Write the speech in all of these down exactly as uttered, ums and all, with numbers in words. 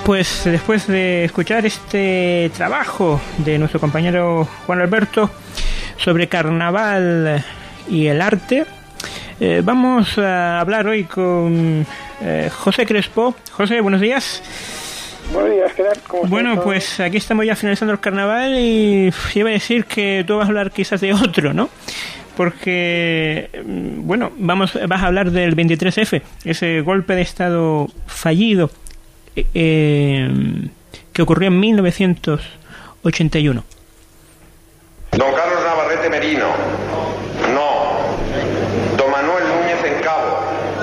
pues después de escuchar este trabajo de nuestro compañero Juan Alberto sobre carnaval y el arte, eh, vamos a hablar hoy con eh, José Crespo. José, buenos días. Buenos días, ¿qué tal? ¿Cómo bueno, estás? Pues aquí estamos ya finalizando el carnaval y iba a decir que tú vas a hablar quizás de otro, ¿no? Porque, bueno, vamos, vas a hablar del veintitrés efe, ese golpe de Estado fallido eh, que ocurrió en mil novecientos ochenta y uno. Don Carlos Navarrete Merino. No. Don Manuel Núñez en Cabo.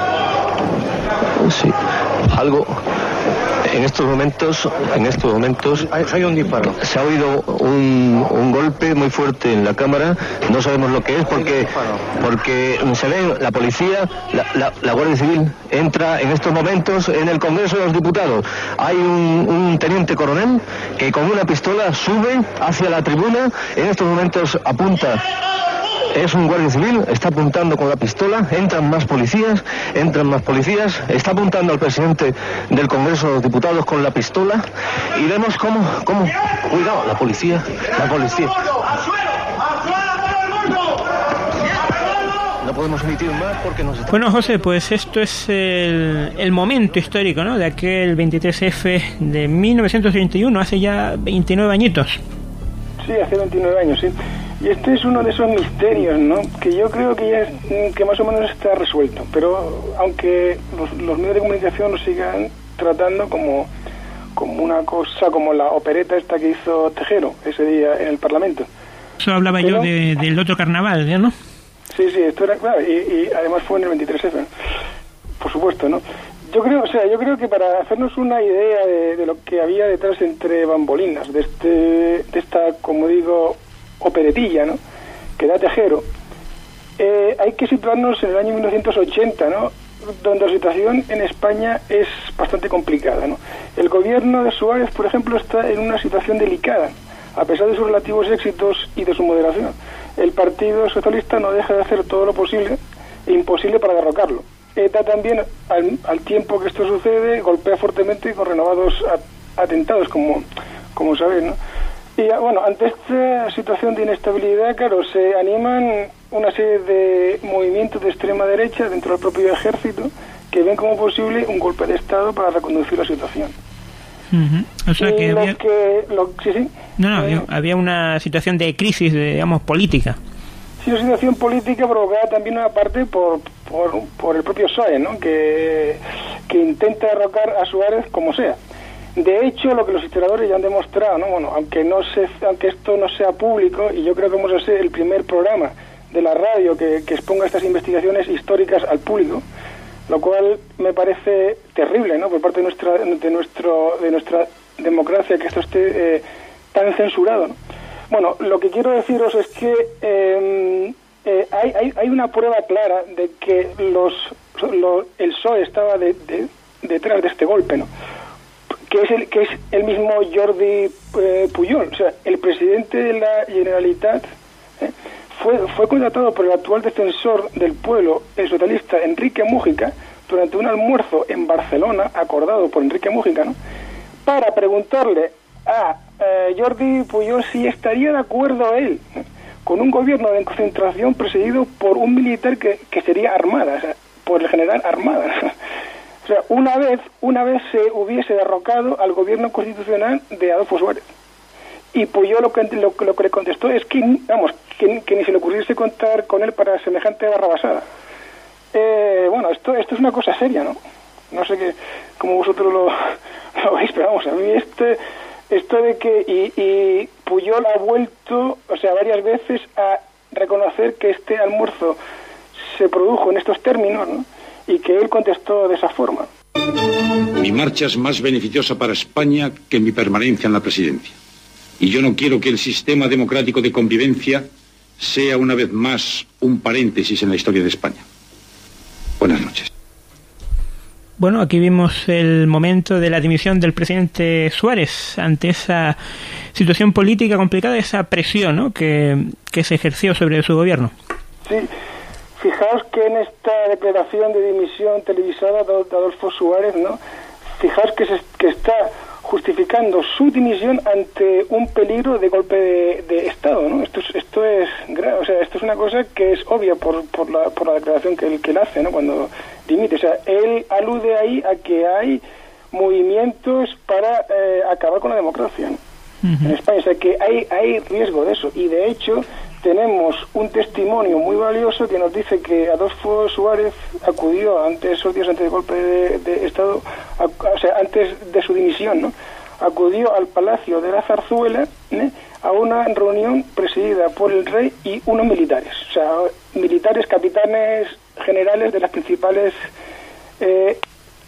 Sí, algo. En estos momentos, en estos momentos hay, hay un disparo. Se ha oído un, un golpe muy fuerte en la cámara. No sabemos lo que es porque porque se ve la policía, la, la, la Guardia Civil entra en estos momentos en el Congreso de los Diputados. Hay un, un teniente coronel que con una pistola sube hacia la tribuna. En estos momentos apunta. Es un guardia civil, está apuntando con la pistola, entran más policías, entran más policías, está apuntando al presidente del Congreso de los Diputados con la pistola y vemos cómo, cómo, cuidado, la policía, la policía. No podemos emitir más porque nos está... Bueno, José, pues esto es el, el momento histórico, ¿no?, de aquel veintitrés efe de mil novecientos treinta y uno, hace ya veintinueve añitos. Sí, hace veintinueve años, sí. Y este es uno de esos misterios, ¿no?, que yo creo que ya es, que más o menos está resuelto, pero aunque los, los medios de comunicación lo sigan tratando como, como una cosa, como la opereta esta que hizo Tejero ese día en el Parlamento. Eso hablaba pero, yo de, del otro carnaval, ¿no? Sí, sí, esto era, claro, y, y además fue en el veintitrés efe, ¿no? Por supuesto, ¿no? Yo creo, o sea, yo creo que para hacernos una idea de, de lo que había detrás entre bambolinas, de este, de esta, como digo, operetilla, ¿no?, que da Tejero, eh, hay que situarnos en el año mil novecientos ochenta, ¿no?, donde la situación en España es bastante complicada, ¿no? El gobierno de Suárez, por ejemplo, está en una situación delicada, a pesar de sus relativos éxitos y de su moderación. El Partido Socialista no deja de hacer todo lo posible e imposible para derrocarlo. ETA también, al, al tiempo que esto sucede, golpea fuertemente con renovados a, atentados, como, como sabéis, ¿no? Y bueno, ante esta situación de inestabilidad, claro, se animan una serie de movimientos de extrema derecha dentro del propio ejército que ven como posible un golpe de Estado para reconducir la situación. Uh-huh. O sea y que lo había... que lo, sí, sí. No, no, eh, había una situación de crisis, de, digamos, política. Sí, una situación política provocada también una parte por, por, por el propio Suárez, ¿no?, que, que intenta derrocar a Suárez como sea. De hecho, lo que los historiadores ya han demostrado, ¿no?, bueno, aunque no se, aunque esto no sea público, y yo creo que vamos a ser el primer programa de la radio que, que exponga estas investigaciones históricas al público, lo cual me parece terrible, ¿no?, por parte de nuestra de nuestro de nuestra democracia, que esto esté eh, tan censurado, ¿no? Bueno, lo que quiero deciros es que eh, eh, hay, hay hay una prueba clara de que los, los el P S O E estaba de, de, detrás de este golpe, ¿no?, que es el que es el mismo Jordi eh, Pujol, o sea, el presidente de la Generalitat eh, fue fue contratado por el actual defensor del pueblo, el socialista Enrique Múgica, durante un almuerzo en Barcelona acordado por Enrique Múgica, ¿no?, para preguntarle a eh, Jordi Pujol si estaría de acuerdo él ¿eh? con un gobierno de concentración presidido por un militar que, que sería Armada, o sea, por el general Armada, ¿no? O sea, una vez, una vez se hubiese derrocado al gobierno constitucional de Adolfo Suárez. Y pues yo lo que, lo, lo que le contestó es que, vamos, que, que ni se le ocurriese contar con él para semejante barrabasada. Eh, bueno, esto esto es una cosa seria, ¿no? No sé qué, cómo vosotros lo, lo veis, pero vamos, a mí este, esto de que, y, y Pujol ha vuelto, o sea, varias veces a reconocer que este almuerzo se produjo en estos términos, ¿no?, y que él contestó de esa forma. Mi marcha es más beneficiosa para España que mi permanencia en la presidencia. Y yo no quiero que el sistema democrático de convivencia sea una vez más un paréntesis en la historia de España. Buenas noches. Bueno, aquí vimos el momento de la dimisión del presidente Suárez ante esa situación política complicada, esa presión, ¿no?, que, que se ejerció sobre su gobierno. Sí. Fijaos que en esta declaración de dimisión televisada de Adolfo Suárez, ¿no?, fijaos que, se, que está justificando su dimisión ante un peligro de golpe de, de Estado, ¿no? Esto es, esto es grave, o sea, esto es una cosa que es obvia por, por, la, por la declaración que él, que él hace, ¿no? Cuando dimite, o sea, él alude ahí a que hay movimientos para eh, acabar con la democracia, ¿no? Uh-huh. En España, o sea, que hay, hay riesgo de eso, y de hecho tenemos un testimonio muy valioso que nos dice que Adolfo Suárez acudió antes, esos días antes del golpe de, de Estado, a, o sea, antes de su dimisión, ¿no? Acudió al Palacio de la Zarzuela, ¿eh? a una reunión presidida por el rey y unos militares, o sea, militares, capitanes generales de las principales eh,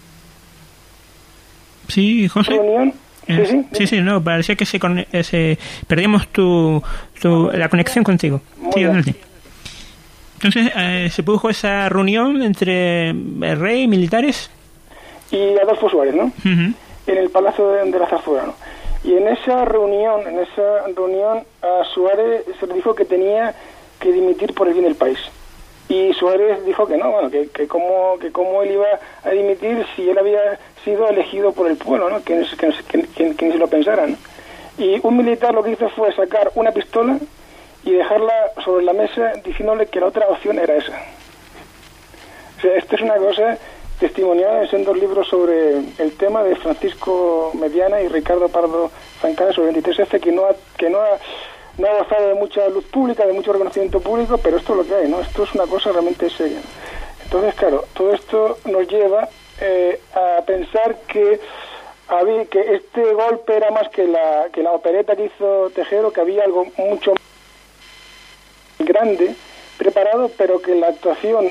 sí, José. reunión. Eh, sí, sí, sí, sí, no, parecía que se, con, eh, se perdíamos tu, tu la conexión contigo. Sí, entonces eh, se produjo esa reunión entre el rey y militares y Adolfo Suárez, ¿no? Uh-huh. En el Palacio de, de la Zarzuela, ¿no? Y en esa reunión, en esa reunión a Suárez se le dijo que tenía que dimitir por el bien del país. Y Suárez dijo que no, bueno, que, que cómo que cómo él iba a dimitir si él había sido elegido por el pueblo, ¿no? Que, que, que, que, que ni se lo pensaran, ¿no? Y un militar lo que hizo fue sacar una pistola y dejarla sobre la mesa diciéndole que la otra opción era esa. O sea, esto es una cosa testimonial en dos libros sobre el tema de Francisco Mediana y Ricardo Pardo Zancada sobre el veintitrés efe, que no ha, que no ha, no ha gozado de mucha luz pública, de mucho reconocimiento público, pero esto es lo que hay, ¿no? Esto es una cosa realmente seria, ¿no? Entonces, claro, todo esto nos lleva eh, a pensar que había, que este golpe era más que la que la opereta que hizo Tejero, que había algo mucho más grande preparado, pero que la actuación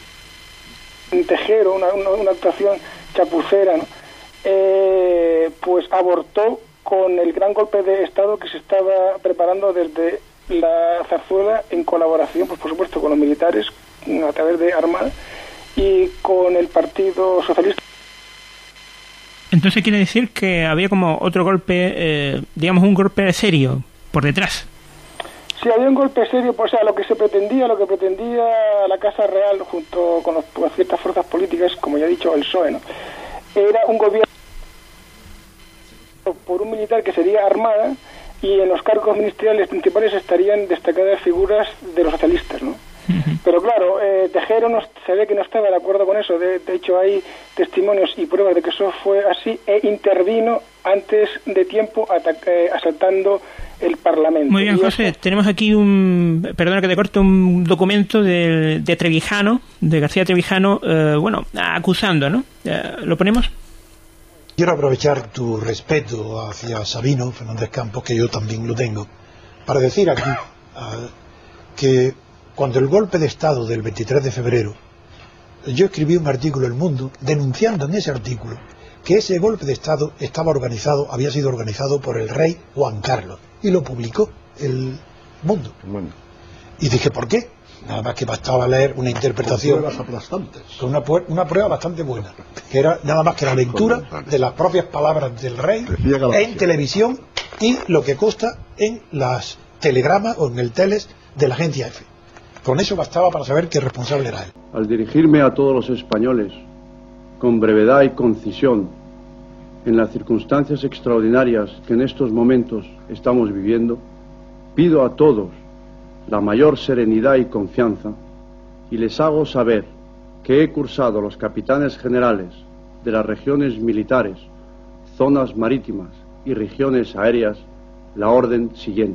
Tejero, una, una, una actuación chapucera, ¿no? eh, pues abortó con el gran golpe de Estado que se estaba preparando desde la Zarzuela en colaboración, pues por supuesto, con los militares a través de Armada y con el Partido Socialista. Entonces quiere decir que había como otro golpe, eh, digamos un golpe serio por detrás. Sí, había un golpe serio, pues, o sea, lo que se pretendía, lo que pretendía la Casa Real junto con, los, con ciertas fuerzas políticas, como ya he dicho, el P S O E, ¿no? Era un gobierno por un militar que sería Armada, y en los cargos ministeriales principales estarían destacadas figuras de los socialistas, ¿no? Uh-huh. Pero claro, eh, Tejero no, se ve que no estaba de acuerdo con eso. De, de hecho, hay testimonios y pruebas de que eso fue así, e intervino antes de tiempo atac- eh, asaltando el Parlamento. Muy bien, José, eso... tenemos aquí un, perdona que te corte, un documento de, de Trevijano, de García Trevijano, eh, bueno, acusando, ¿no? Eh, ¿Lo ponemos? Quiero aprovechar tu respeto hacia Sabino Fernández Campos, que yo también lo tengo, para decir aquí uh, que cuando el golpe de Estado del veintitrés de febrero, yo escribí un artículo en El Mundo denunciando en ese artículo que ese golpe de Estado estaba organizado, había sido organizado por el rey Juan Carlos, y lo publicó El Mundo. Bueno. Y dije, ¿por qué? Nada más que bastaba leer una interpretación con pruebas aplastantes, con una, una prueba bastante buena, que era nada más que la lectura de las propias palabras del rey en televisión y lo que consta en las telegramas o en el teles de la agencia EFE. Con eso bastaba para saber qué responsable era él. Al dirigirme a todos los españoles con brevedad y concisión en las circunstancias extraordinarias que en estos momentos estamos viviendo, pido a todos la mayor serenidad y confianza, y les hago saber que he cursado a los capitanes generales de las regiones militares, zonas marítimas y regiones aéreas la orden siguiente.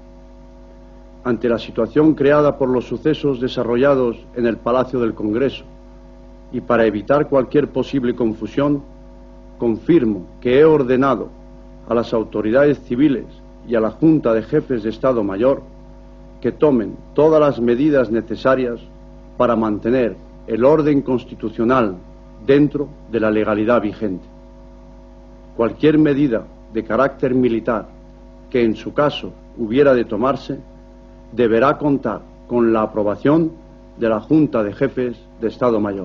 Ante la situación creada por los sucesos desarrollados en el Palacio del Congreso y para evitar cualquier posible confusión, confirmo que he ordenado a las autoridades civiles y a la Junta de Jefes de Estado Mayor que tomen todas las medidas necesarias para mantener el orden constitucional dentro de la legalidad vigente. Cualquier medida de carácter militar que en su caso hubiera de tomarse deberá contar con la aprobación de la Junta de Jefes de Estado Mayor.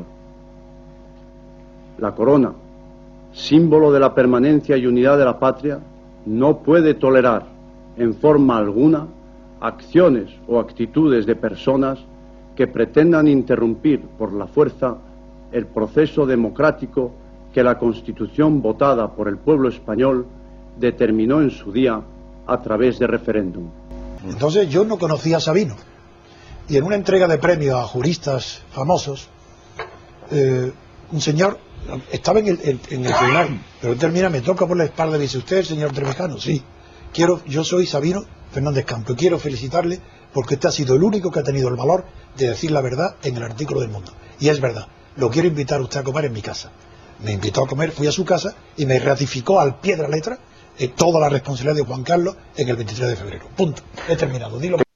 La corona, símbolo de la permanencia y unidad de la patria, no puede tolerar en forma alguna acciones o actitudes de personas que pretendan interrumpir por la fuerza el proceso democrático que la Constitución votada por el pueblo español determinó en su día a través de referéndum. Entonces yo no conocía a Sabino, y en una entrega de premios a juristas famosos, eh, un señor estaba en el, en, en el tribunal, pero él termina, me toca por la espalda y dice: ¿usted es el señor Trevijano? Sí, quiero, yo soy Sabino Fernández Campo y quiero felicitarle porque usted ha sido el único que ha tenido el valor de decir la verdad en el artículo del Mundo. Y es verdad, lo quiero invitar a usted a comer en mi casa. Me invitó a comer, fui a su casa y me ratificó al pie de la letra eh, toda la responsabilidad de Juan Carlos en el veintitrés de febrero. Punto. He terminado. Dilo.